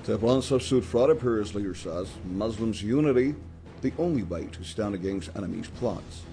Tehran substitute Friday Paris leader says Muslims' unity the only way to stand against enemies' plots.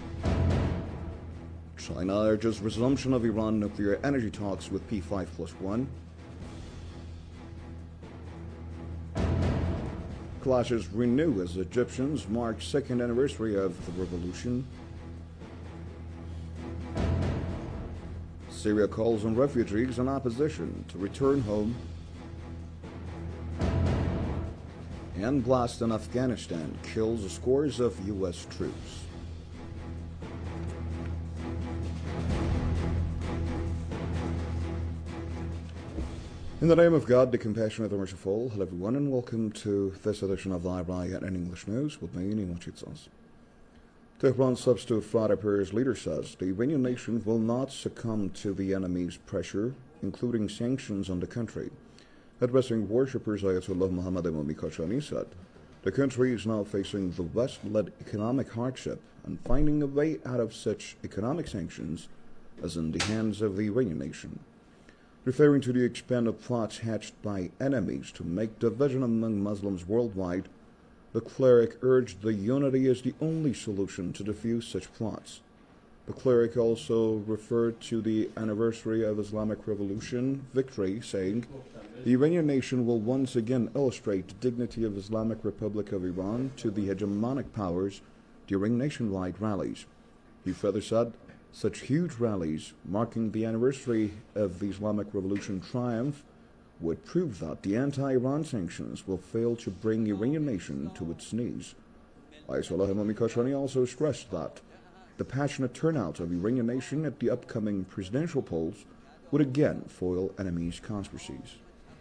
China urges resumption of Iran nuclear energy talks with P5+1. Clashes renew as Egyptians mark second anniversary of the revolution. Syria calls on refugees and opposition to return home. And blast in Afghanistan kills scores of U.S. troops. In the name of God, the compassionate and merciful, hello everyone, and welcome to this edition of Live Riot and English News with me, Nino Chitsas. Tehran substitute Friday Paris leader says the Iranian nation will not succumb to the enemy's pressure, including sanctions on the country. Addressing worshippers, Ayatollah Mohammad Imami Khashoggi said, the country is now facing the West-led economic hardship, and finding a way out of such economic sanctions is in the hands of the Iranian nation. Referring to the expanded plots hatched by enemies to make division among Muslims worldwide, the cleric urged the unity is the only solution to defuse such plots. The cleric also referred to the anniversary of Islamic Revolution victory, saying, the Iranian nation will once again illustrate the dignity of Islamic Republic of Iran to the hegemonic powers during nationwide rallies. He further said, such huge rallies marking the anniversary of the Islamic Revolution triumph would prove that the anti-Iran sanctions will fail to bring the Iranian nation to its knees. Ayatollah Imami Khashoggi also stressed that the passionate turnout of the Iranian nation at the upcoming presidential polls would again foil enemies' conspiracies.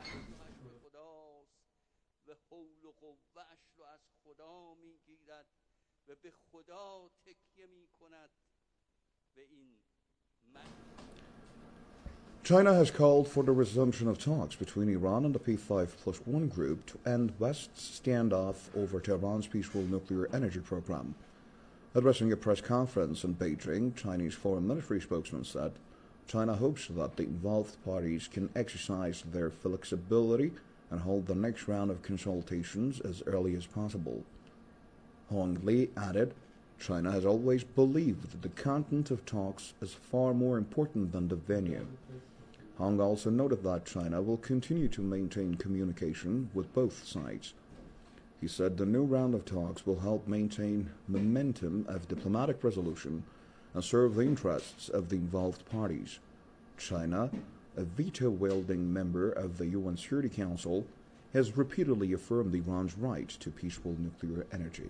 China has called for the resumption of talks between Iran and the P5+1 group to end West's standoff over Tehran's peaceful nuclear energy program. Addressing a press conference in Beijing, Chinese Foreign Ministry spokesman said, China hopes that the involved parties can exercise their flexibility and hold the next round of consultations as early as possible. Hong Li added, China has always believed that the content of talks is far more important than the venue. Hong also noted that China will continue to maintain communication with both sides. He said the new round of talks will help maintain momentum of diplomatic resolution and serve the interests of the involved parties. China, a veto-wielding member of the UN Security Council, has repeatedly affirmed Iran's right to peaceful nuclear energy.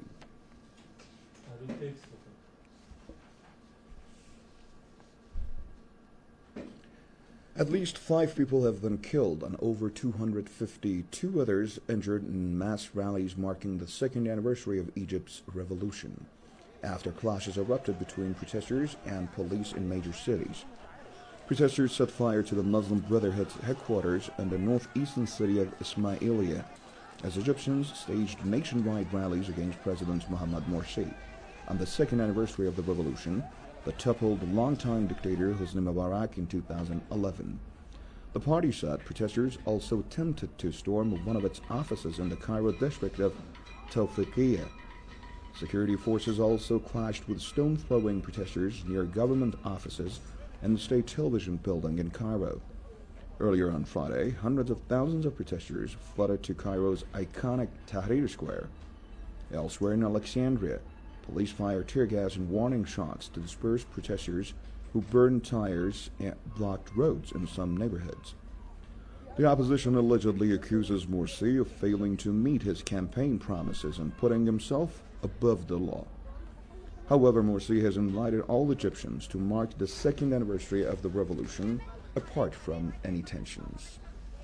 At least 5 people have been killed and over 252 others injured in mass rallies marking the second anniversary of Egypt's revolution, after clashes erupted between protesters and police in major cities. Protesters set fire to the Muslim Brotherhood's headquarters in the northeastern city of Ismailia, as Egyptians staged nationwide rallies against President Mohamed Morsi on the second anniversary of the revolution that toppled the longtime dictator Hosni Mubarak in 2011. The party said protesters also attempted to storm one of its offices in the Cairo district of Tawfiqiyya. Security forces also clashed with stone-throwing protesters near government offices and the state television building in Cairo. Earlier on Friday, hundreds of thousands of protesters flooded to Cairo's iconic Tahrir Square. Elsewhere in Alexandria, police fired tear gas and warning shots to disperse protesters who burned tires and blocked roads in some neighborhoods. The opposition allegedly accuses Morsi of failing to meet his campaign promises and putting himself above the law. However, Morsi has invited all Egyptians to mark the second anniversary of the revolution, apart from any tensions.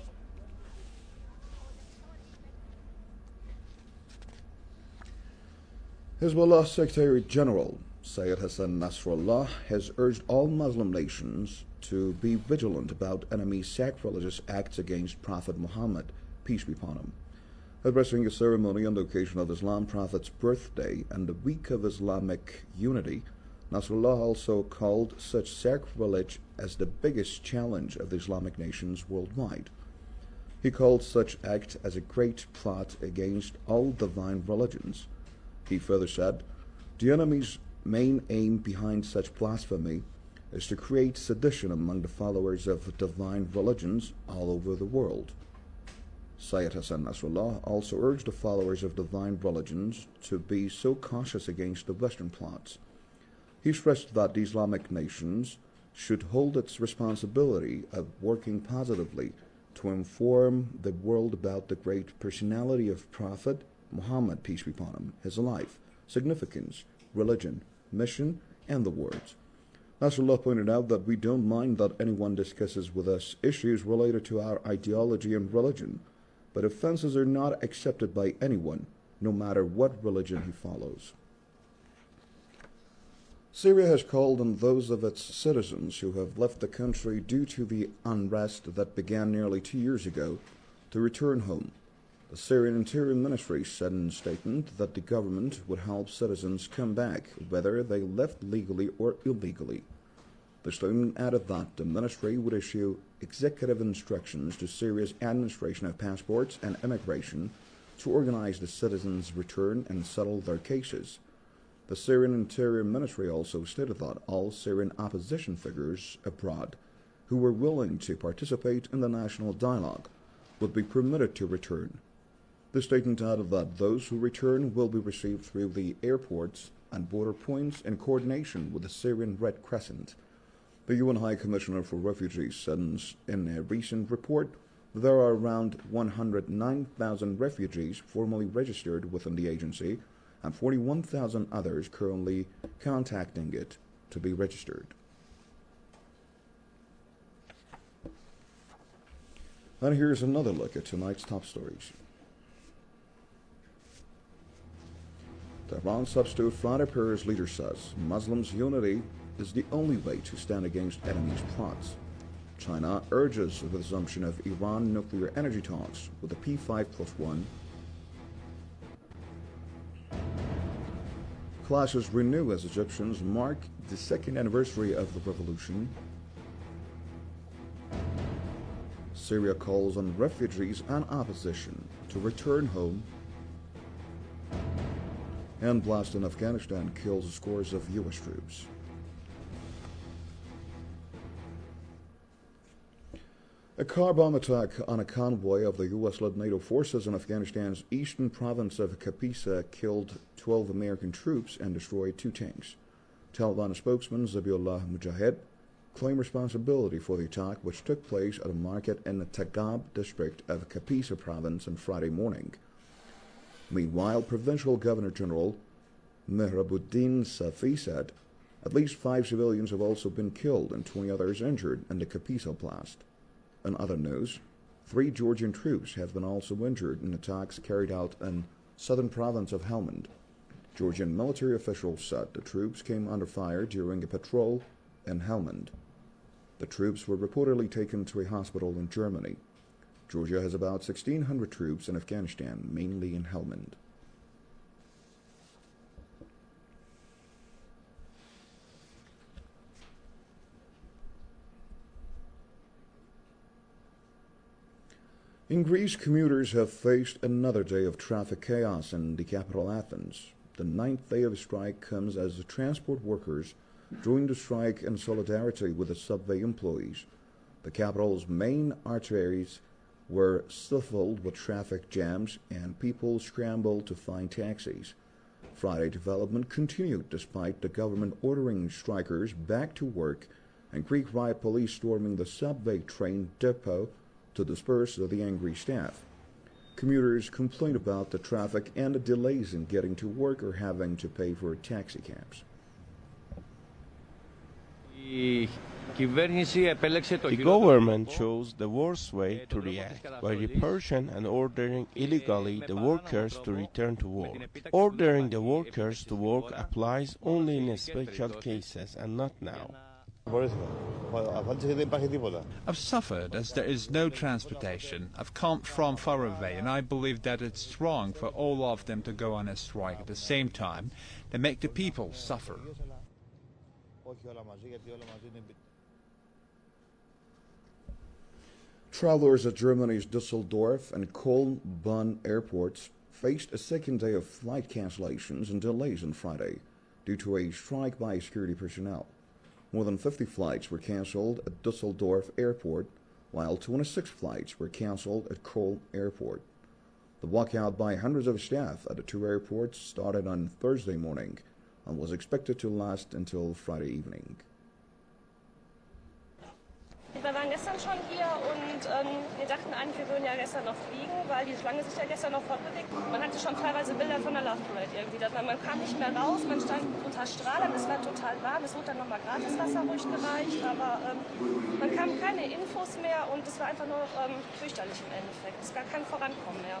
Hezbollah Secretary General Syed Hassan Nasrallah has urged all Muslim nations to be vigilant about enemy sacrilegious acts against Prophet Muhammad, peace be upon him. Addressing a ceremony on the occasion of Islam Prophet's birthday and the week of Islamic unity, Nasrallah also called such sacrilege as the biggest challenge of the Islamic nations worldwide. He called such act as a great plot against all divine religions. He further said, the enemy's main aim behind such blasphemy is to create sedition among the followers of divine religions all over the world. Sayyid Hassan Nasrallah also urged the followers of divine religions to be so cautious against the Western plots. He stressed that the Islamic nations should hold its responsibility of working positively to inform the world about the great personality of Prophet Muhammad, peace be upon him, his life, significance, religion, mission, and the words. Nasrallah pointed out that we don't mind that anyone discusses with us issues related to our ideology and religion, but offenses are not accepted by anyone, no matter what religion he follows. Syria has called on those of its citizens who have left the country due to the unrest that began nearly 2 years ago to return home. The Syrian Interior Ministry said in a statement that the government would help citizens come back, whether they left legally or illegally. The statement added that the ministry would issue executive instructions to Syria's administration of passports and immigration to organize the citizens' return and settle their cases. The Syrian Interior Ministry also stated that all Syrian opposition figures abroad who were willing to participate in the national dialogue would be permitted to return. The statement added that those who return will be received through the airports and border points in coordination with the Syrian Red Crescent. The UN High Commissioner for Refugees said in a recent report that there are around 109,000 refugees formally registered within the agency and 41,000 others currently contacting it to be registered. And here's another look at tonight's top stories. Tehran substitute Friday Affairs leader says Muslims' unity is the only way to stand against enemies' plots. China urges the resumption of Iran nuclear energy talks with the P5+1. Clashes renew as Egyptians mark the second anniversary of the revolution. Syria calls on refugees and opposition to return home. And blast in Afghanistan kills scores of U.S. troops. A car bomb attack on a convoy of the U.S.-led NATO forces in Afghanistan's eastern province of Kapisa killed 12 American troops and destroyed 2 tanks. Taliban spokesman Zabiullah Mujahid claimed responsibility for the attack, which took place at a market in the Tagab district of Kapisa province on Friday morning. Meanwhile, Provincial Governor General Mehrabuddin Safi said at least 5 civilians have also been killed and 20 others injured in the Kapisa blast. In other news, 3 Georgian troops have been also injured in attacks carried out in southern province of Helmand. Georgian military officials said the troops came under fire during a patrol in Helmand. The troops were reportedly taken to a hospital in Germany. Georgia has about 1,600 troops in Afghanistan, mainly in Helmand. In Greece, commuters have faced another day of traffic chaos in the capital Athens. The 9th day of the strike comes as the transport workers joined the strike in solidarity with the subway employees. The capital's main arteries were stifled with traffic jams and people scrambled to find taxis. Friday development continued despite the government ordering strikers back to work and Greek riot police storming the subway train depot to disperse the angry staff. Commuters complained about the traffic and the delays in getting to work or having to pay for taxi cabs. The government chose the worst way to react by repulsion and ordering illegally the workers to return to work. Ordering the workers to work applies only in special cases and not now. I've suffered as there is no transportation. I've come from far away, and I believe that it's wrong for all of them to go on a strike at the same time. They make the people suffer. Travelers at Germany's Düsseldorf and Köln-Bonn airports faced a second day of flight cancellations and delays on Friday due to a strike by security personnel. More than 50 flights were cancelled at Düsseldorf Airport, while 26 flights were cancelled at Köln Airport. The walkout by hundreds of staff at the two airports started on Thursday morning and was expected to last until Friday evening. Wir waren gestern schon hier und wir dachten eigentlich, wir würden ja gestern noch fliegen, weil die Schlange sich ja gestern noch fortbewegt. Man hatte schon teilweise Bilder von der Love Parade irgendwie. Man kam nicht mehr raus, man stand unter Strahlern, es war total warm, es wurde dann nochmal Gratiswasser durchgereicht, aber man kam keine Infos mehr und es war einfach nur fürchterlich im Endeffekt. Es gab kein Vorankommen mehr.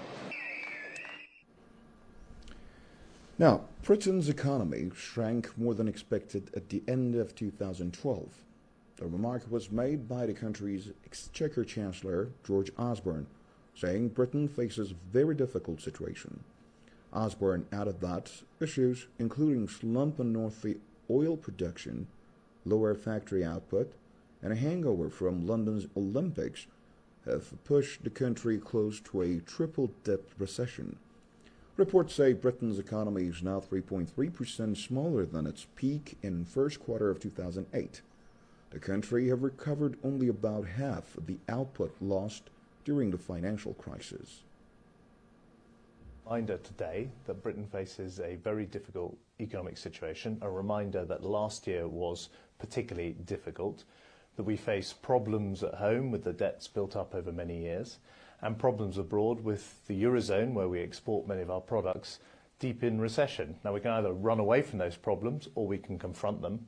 Now, Britain's economy shrank more than expected at the end of 2012. The remark was made by the country's Exchequer Chancellor, George Osborne, saying Britain faces a very difficult situation. Osborne added that issues including slump in North Sea oil production, lower factory output, and a hangover from London's Olympics have pushed the country close to a triple-dip recession. Reports say Britain's economy is now 3.3% smaller than its peak in first quarter of 2008. The country have recovered only about half of the output lost during the financial crisis. Reminder today that Britain faces a very difficult economic situation, a reminder that last year was particularly difficult, that we face problems at home with the debts built up over many years, and problems abroad with the Eurozone, where we export many of our products, deep in recession. Now, we can either run away from those problems or we can confront them.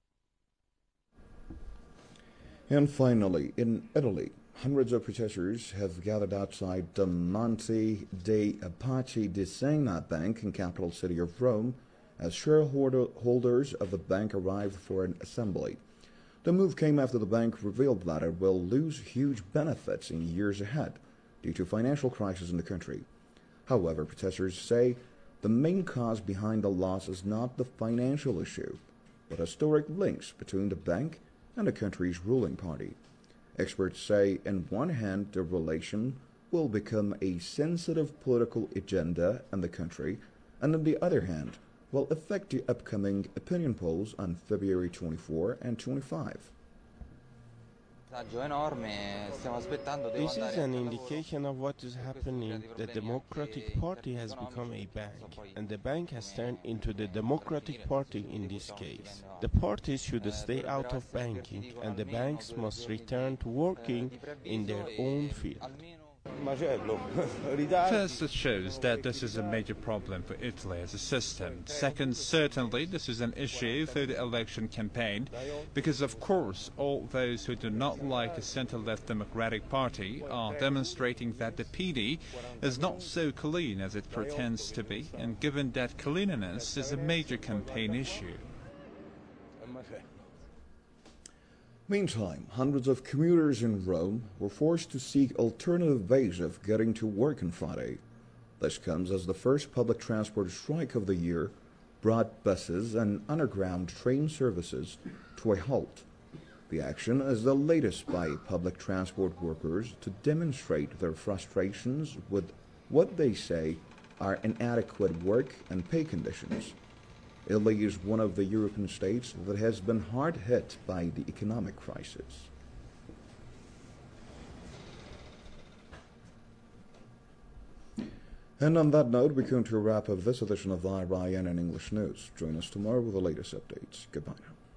And finally, in Italy, hundreds of protesters have gathered outside the Monte dei Paschi di Siena bank in capital city of Rome as shareholders of the bank arrived for an assembly. The move came after the bank revealed that it will lose huge benefits in years ahead due to financial crisis in the country. However, protesters say the main cause behind the loss is not the financial issue, but historic links between the bank and the country's ruling party. Experts say, on one hand, the relation will become a sensitive political agenda in the country, and on the other hand, will affect the upcoming opinion polls on February 24 and 25. This is an indication of what is happening. The Democratic Party has become a bank, and the bank has turned into the Democratic Party in this case. The parties should stay out of banking, and the banks must return to working in their own field. First, it shows that this is a major problem for Italy as a system. Second, certainly this is an issue for the election campaign, because of course all those who do not like the centre-left Democratic Party are demonstrating that the PD is not so clean as it pretends to be, and given that cleanliness is a major campaign issue. Meantime, hundreds of commuters in Rome were forced to seek alternative ways of getting to work on Friday. This comes as the first public transport strike of the year brought buses and underground train services to a halt. The action is the latest by public transport workers to demonstrate their frustrations with what they say are inadequate work and pay conditions. Italy is one of the European states that has been hard hit by the economic crisis. And on that note, we're going to wrap up this edition of IRIN and English News. Join us tomorrow with the latest updates. Goodbye now.